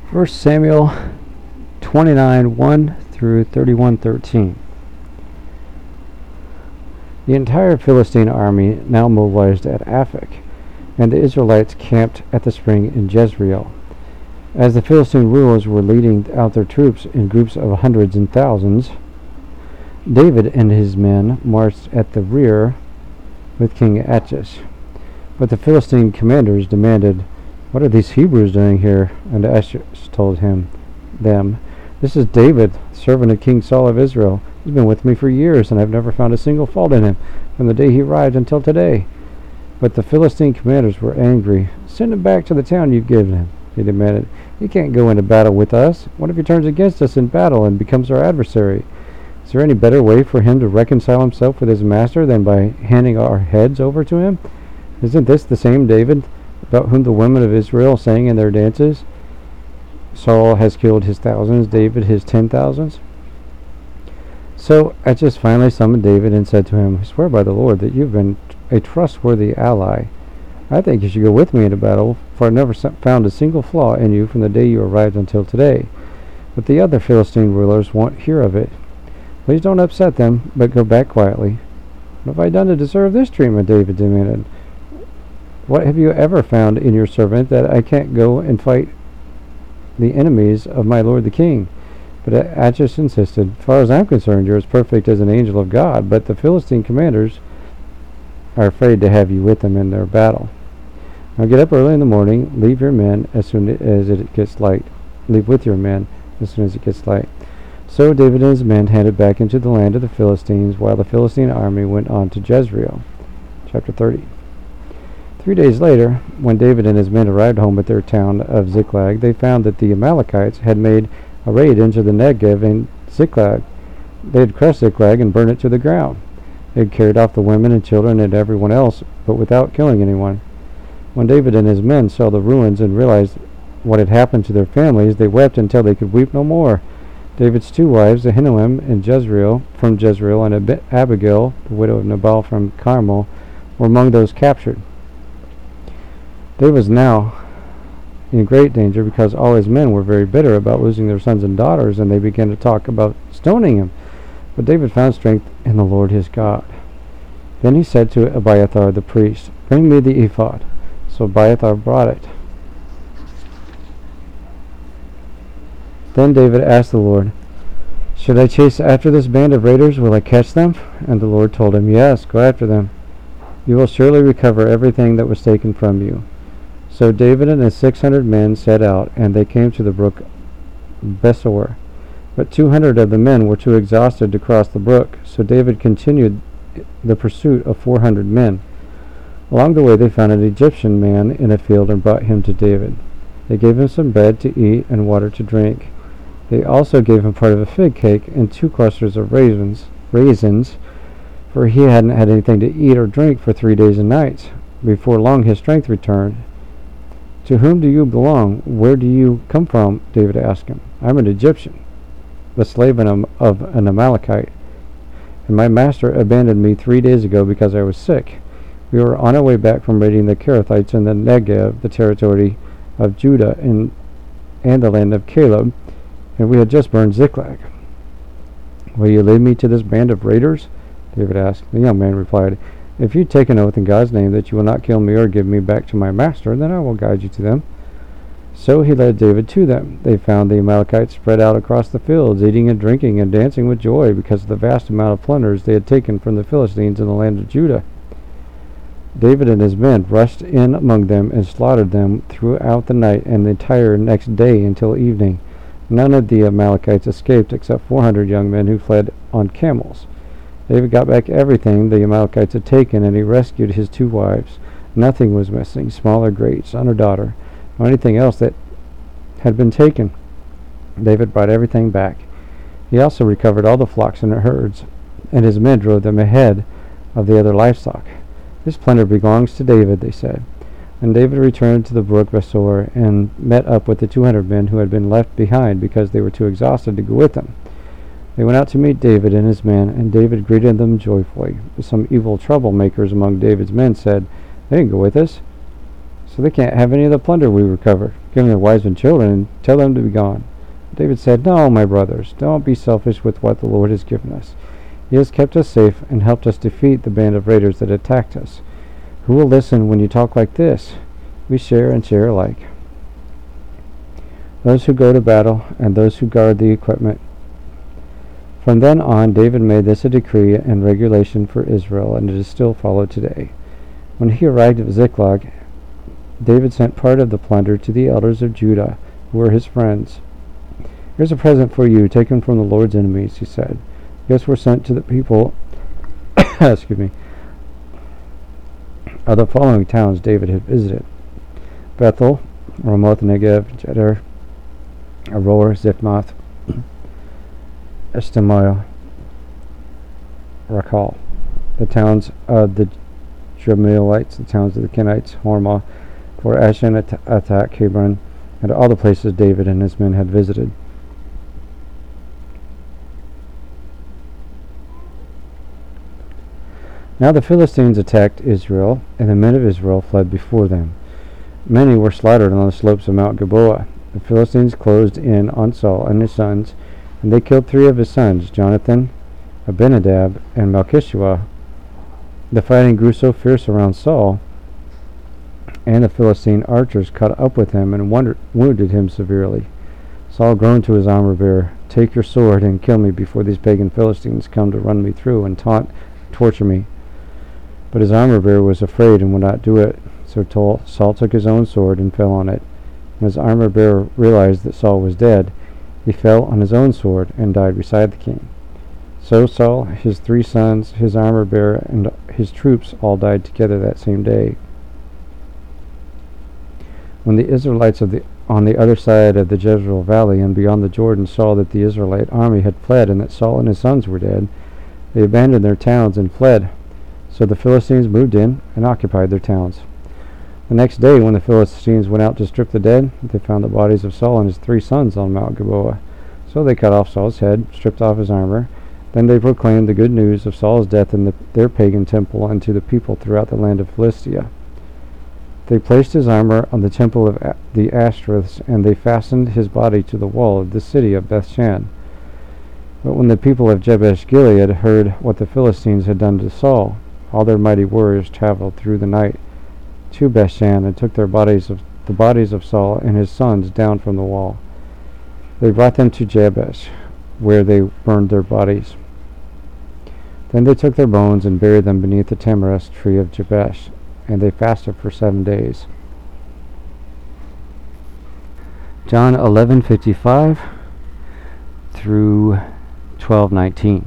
First Samuel 29:1 through 31:13. The entire Philistine army now mobilized at Aphek, and the Israelites camped at the spring in Jezreel. As the Philistine rulers were leading out their troops in groups of hundreds and thousands, David and his men marched at the rear with King Achish. But the Philistine commanders demanded, "What are these Hebrews doing here?" And Achish told them, "This is David, servant of King Saul of Israel. He's been with me for years, and I've never found a single fault in him from the day he arrived until today." But the Philistine commanders were angry. "Send him back to the town you've given him," he demanded. "He can't go into battle with us. What if he turns against us in battle and becomes our adversary? Is there any better way for him to reconcile himself with his master than by handing our heads over to him? Isn't this the same David about whom the women of Israel sang in their dances? Saul has killed his thousands, David his 10,000s. So Achish finally summoned David and said to him, "I swear by the Lord that you've been a trustworthy ally. I think you should go with me into battle, for I've never found a single flaw in you from the day you arrived until today. But the other Philistine rulers won't hear of it. Please don't upset them, but go back quietly." "What have I done to deserve this treatment?" David demanded. "What have you ever found in your servant that I can't go and fight the enemies of my lord the king?" But Achish insisted, "As far as I'm concerned, you're as perfect as an angel of God, but the Philistine commanders are afraid to have you with them in their battle. Now get up early in the morning, leave your men as soon as it gets light. Leave with your men as soon as it gets light." So David and his men headed back into the land of the Philistines, while the Philistine army went on to Jezreel. Chapter 30. 3 days later, when David and his men arrived home at their town of Ziklag, they found that the Amalekites had made a raid into the Negev and Ziklag. They had crushed Ziklag and burned it to the ground. They had carried off the women and children and everyone else, but without killing anyone. When David and his men saw the ruins and realized what had happened to their families, they wept until they could weep no more. David's two wives, Ahinoam and from Jezreel, and Abigail, the widow of Nabal from Carmel, were among those captured. David was now in great danger because all his men were very bitter about losing their sons and daughters, and they began to talk about stoning him. But David found strength in the Lord his God. Then he said to Abiathar the priest, "Bring me the ephod." So Abiathar brought it. Then David asked the Lord, "Should I chase after this band of raiders? Will I catch them?" And the Lord told him, "Yes, go after them. You will surely recover everything that was taken from you." So David and his 600 men set out, and they came to the brook Besor. But 200 of the men were too exhausted to cross the brook, so David continued the pursuit of 400 men. Along the way they found an Egyptian man in a field and brought him to David. They gave him some bread to eat and water to drink. They also gave him part of a fig cake and 2 clusters of raisins, for he hadn't had anything to eat or drink for 3 days and nights. Before long his strength returned. "To whom do you belong? Where do you come from?" David asked him. "I'm an Egyptian, the slave of an Amalekite, and my master abandoned me 3 days ago because I was sick. We were on our way back from raiding the Kerethites in the Negev, the territory of Judah, and the land of Caleb, and we had just burned Ziklag." "Will you lead me to this band of raiders?" David asked. The young man replied, "If you take an oath in God's name that you will not kill me or give me back to my master, then I will guide you to them." So he led David to them. They found the Amalekites spread out across the fields, eating and drinking and dancing with joy because of the vast amount of plunders they had taken from the Philistines in the land of Judah. David and his men rushed in among them and slaughtered them throughout the night and the entire next day until evening. None of the Amalekites escaped except 400 young men who fled on camels. David got back everything the Amalekites had taken, and he rescued his 2 wives. Nothing was missing, small or great, son or daughter, or anything else that had been taken. David brought everything back. He also recovered all the flocks and herds, and his men drove them ahead of the other livestock. "This plunder belongs to David," they said. And David returned to the brook Besor and met up with the 200 men who had been left behind because they were too exhausted to go with him. They went out to meet David and his men, and David greeted them joyfully. But some evil troublemakers among David's men said, "They didn't go with us." So so they can't have any of the plunder we recovered. Give them their wives and children and tell them to be gone." David said, "No, my brothers, don't be selfish with what the Lord has given us. He has kept us safe and helped us defeat the band of raiders that attacked us. Who will listen when you talk like this? We share and share alike. Those who go to battle and those who guard the equipment." From then on, David made this a decree and regulation for Israel, and it is still followed today. When he arrived at Ziklag, David sent part of the plunder to the elders of Judah, who were his friends. "Here's a present for you, taken from the Lord's enemies," he said. Gifts were sent to the people excuse me, of the following towns David had visited: Bethel, Ramoth Negev, Jeder, Aroer, Zipmoth, Eshtamoa, Rakal, the towns of the Jerahmeelites, the towns of the Kenites, Hormah, for Ashan, Atak, Hebron, and all the places David and his men had visited. Now the Philistines attacked Israel, and the men of Israel fled before them. Many were slaughtered on the slopes of Mount Gilboa. The Philistines closed in on Saul and his sons, and they killed 3 of his sons, Jonathan, Abinadab, and Malchishua. The fighting grew so fierce around Saul, and the Philistine archers caught up with him and wounded him severely. Saul groaned to his armor-bearer, "Take your sword and kill me before these pagan Philistines come to run me through and torture me." But his armor-bearer was afraid and would not do it. So Saul took his own sword and fell on it. When his armor-bearer realized that Saul was dead, he fell on his own sword and died beside the king. So Saul, his 3 sons, his armor-bearer, and his troops all died together that same day. When the Israelites on the other side of the Jezreel Valley and beyond the Jordan saw that the Israelite army had fled and that Saul and his sons were dead, they abandoned their towns and fled. So the Philistines moved in and occupied their towns. The next day, when the Philistines went out to strip the dead, they found the bodies of Saul and his 3 sons on Mount Gilboa. So they cut off Saul's head, stripped off his armor. Then they proclaimed the good news of Saul's death in their pagan temple unto the people throughout the land of Philistia. They placed his armor on the temple of the Ashtoreths, and they fastened his body to the wall of the city of Bethshan. But when the people of Jabesh Gilead heard what the Philistines had done to Saul, all their mighty warriors traveled through the night to Bethshan and took the bodies of Saul and his sons down from the wall. They brought them to Jabesh, where they burned their bodies. Then they took their bones and buried them beneath the tamarisk tree of Jabesh, and they fasted for 7 days. John 11:55 through 12:19.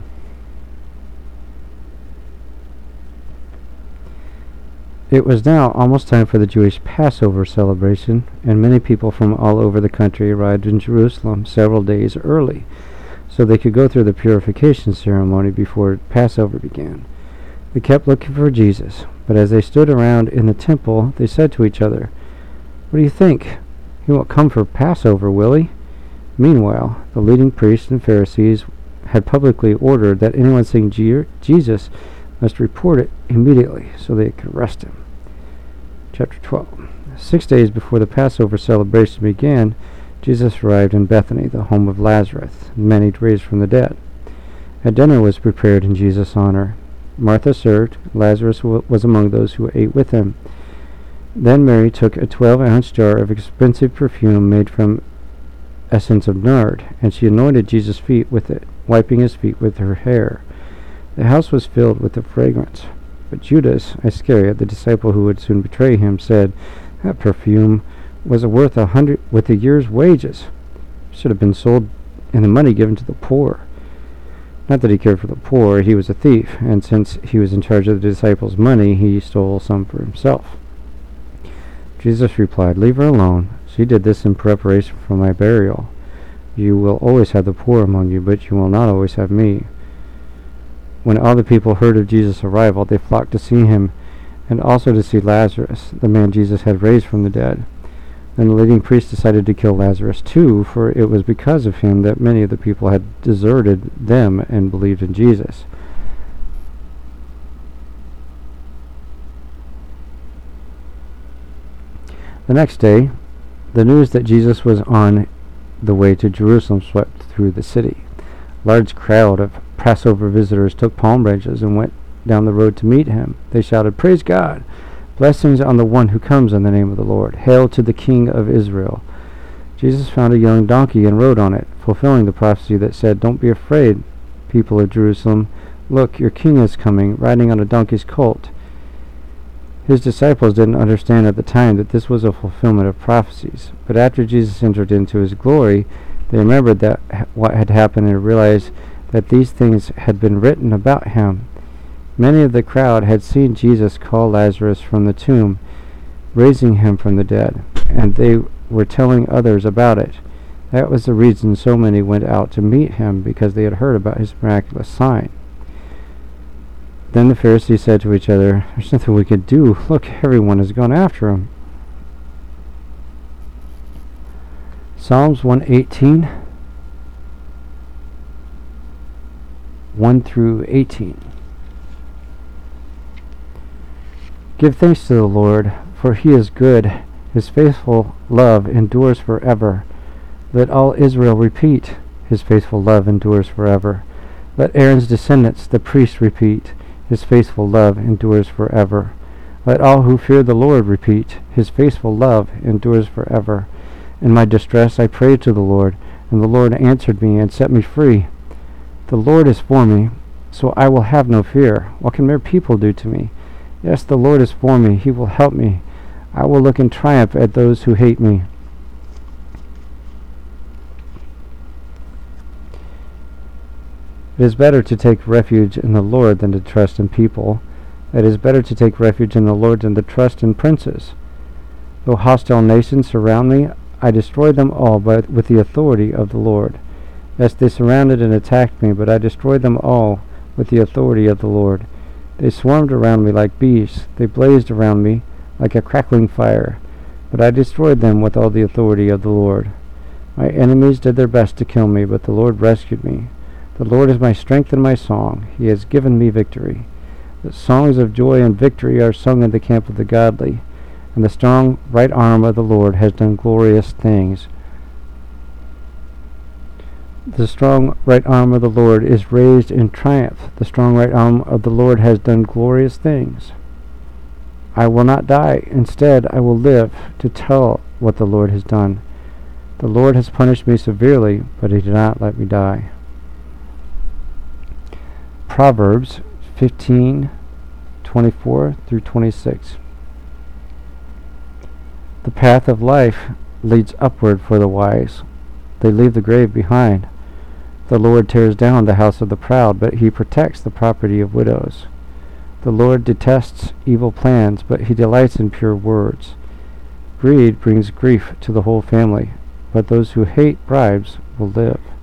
It was now almost time for the Jewish Passover celebration, and many people from all over the country arrived in Jerusalem several days early, so they could go through the purification ceremony before Passover began. They kept looking for Jesus, but as they stood around in the temple, they said to each other, "What do you think? He won't come for Passover, will he?" Meanwhile, the leading priests and Pharisees had publicly ordered that anyone seeing Jesus must report it immediately so they could arrest him. Chapter 12. 6 days before the Passover celebration began, Jesus arrived in Bethany, the home of Lazarus, the man he'd raised from the dead. A dinner was prepared in Jesus' honor. Martha served. Lazarus was among those who ate with him. Then Mary took a 12-ounce jar of expensive perfume made from essence of nard, and she anointed Jesus' feet with it, wiping his feet with her hair. The house was filled with the fragrance. But Judas Iscariot, the disciple who would soon betray him, said, "That perfume was worth a year's wages. It should have been sold and the money given to the poor." Not that he cared for the poor, he was a thief, and since he was in charge of the disciples' money, he stole some for himself. Jesus replied, "Leave her alone. She did this in preparation for my burial. You will always have the poor among you, but you will not always have me." When all the people heard of Jesus' arrival, they flocked to see him, and also to see Lazarus, the man Jesus had raised from the dead. Then the leading priests decided to kill Lazarus too, for it was because of him that many of the people had deserted them and believed in Jesus. The next day, the news that Jesus was on the way to Jerusalem swept through the city. A large crowd of Passover visitors took palm branches and went down the road to meet him. They shouted, "Praise God! Blessings on the one who comes in the name of the Lord. Hail to the King of Israel." Jesus found a young donkey and rode on it, fulfilling the prophecy that said, "Don't be afraid, people of Jerusalem. Look, your king is coming, riding on a donkey's colt." His disciples didn't understand at the time that this was a fulfillment of prophecies. But after Jesus entered into his glory, they remembered that what had happened and realized that these things had been written about him. Many of the crowd had seen Jesus call Lazarus from the tomb, raising him from the dead, and they were telling others about it. That was the reason so many went out to meet him, because they had heard about his miraculous sign. Then the Pharisees said to each other, "There's nothing we can do. Look, everyone has gone after him." Psalms 118, 1 through 18. Give thanks to the Lord, for he is good. His faithful love endures forever. Let all Israel repeat, his faithful love endures forever. Let Aaron's descendants, the priests, repeat, his faithful love endures forever. Let all who fear the Lord repeat, his faithful love endures forever. In my distress I prayed to the Lord, and the Lord answered me and set me free. The Lord is for me, so I will have no fear. What can mere people do to me? Yes, the Lord is for me. He will help me. I will look in triumph at those who hate me. It is better to take refuge in the Lord than to trust in people. It is better to take refuge in the Lord than to trust in princes. Though hostile nations surround me, I destroy them all with the authority of the Lord. Yes, they surrounded and attacked me, but I destroyed them all with the authority of the Lord. They swarmed around me like bees. They blazed around me like a crackling fire, but I destroyed them with all the authority of the Lord. My enemies did their best to kill me, but the Lord rescued me. The Lord is my strength and my song. He has given me victory. The songs of joy and victory are sung in the camp of the godly, and the strong right arm of the Lord has done glorious things. The strong right arm of the Lord is raised in triumph. The strong right arm of the Lord has done glorious things. I will not die. Instead, I will live to tell what the Lord has done. The Lord has punished me severely, but he did not let me die. Proverbs 15:24 through 26. The path of life leads upward for the wise. They leave the grave behind. The Lord tears down the house of the proud, but he protects the property of widows. The Lord detests evil plans, but he delights in pure words. Greed brings grief to the whole family, but those who hate bribes will live.